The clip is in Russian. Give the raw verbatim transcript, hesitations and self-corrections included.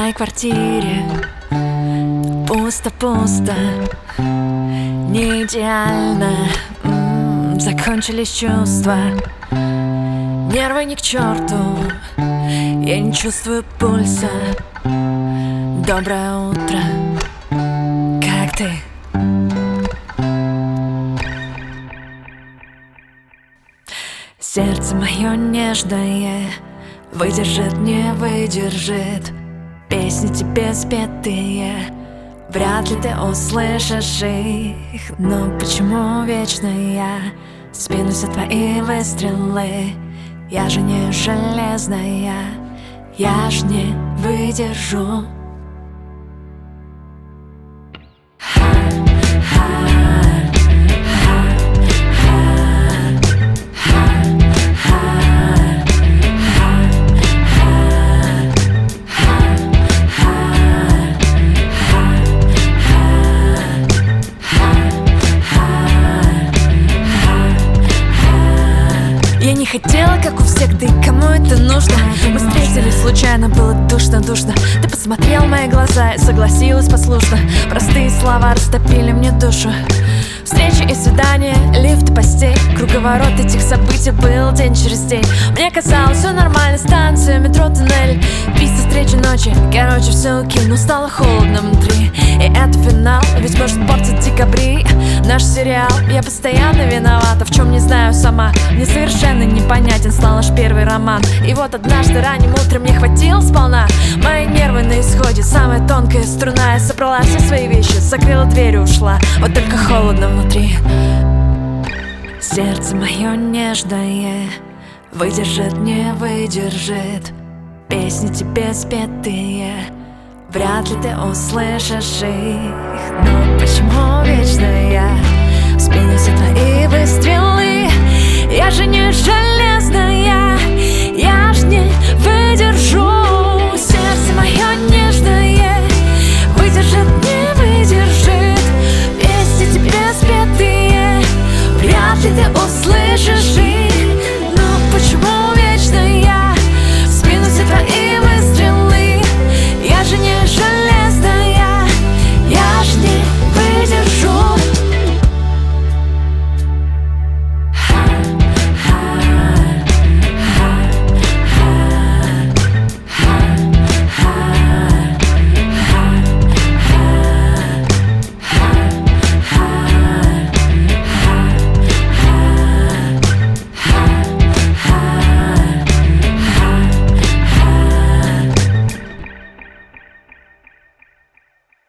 моей квартире пусто-пусто, не идеально. М-м, закончились чувства, нервы ни к черту, я не чувствую пульса. Доброе утро, как ты? Сердце мое нежное выдержит, не выдержит песни тебе спетые. Вряд ли ты услышишь их, но почему вечно я спинусь от твои выстрелы? Я же не железная, я ж не выдержу. Я не хотела, как у всех, да и кому это нужно? Мы встретились случайно, было душно-душно. Ты посмотрел в мои глаза и согласилась послушно. Простые слова растопили мне душу. Встречи и свидания, лифт и постель, круговорот этих событий был день через день. Мне казалось, все нормально, станция, метро, туннель, пицца, встречи, ночи. Короче, все окей, но стало холодно внутри. И это финал, ведь может портить декабри наш сериал. Я постоянно виновата, в чем не знаю сама. Мне совершенно непонятен стал наш первый роман. И вот однажды ранним утром мне хватило сполна. Мои нервы на исходе, самая тонкая струна. Я собрала все свои вещи, закрыла дверь и ушла. Вот только холодно внутри. Сердце мое нежное выдержит, не выдержит песни тебе спетые. Вряд ли ты услышишь их, но почему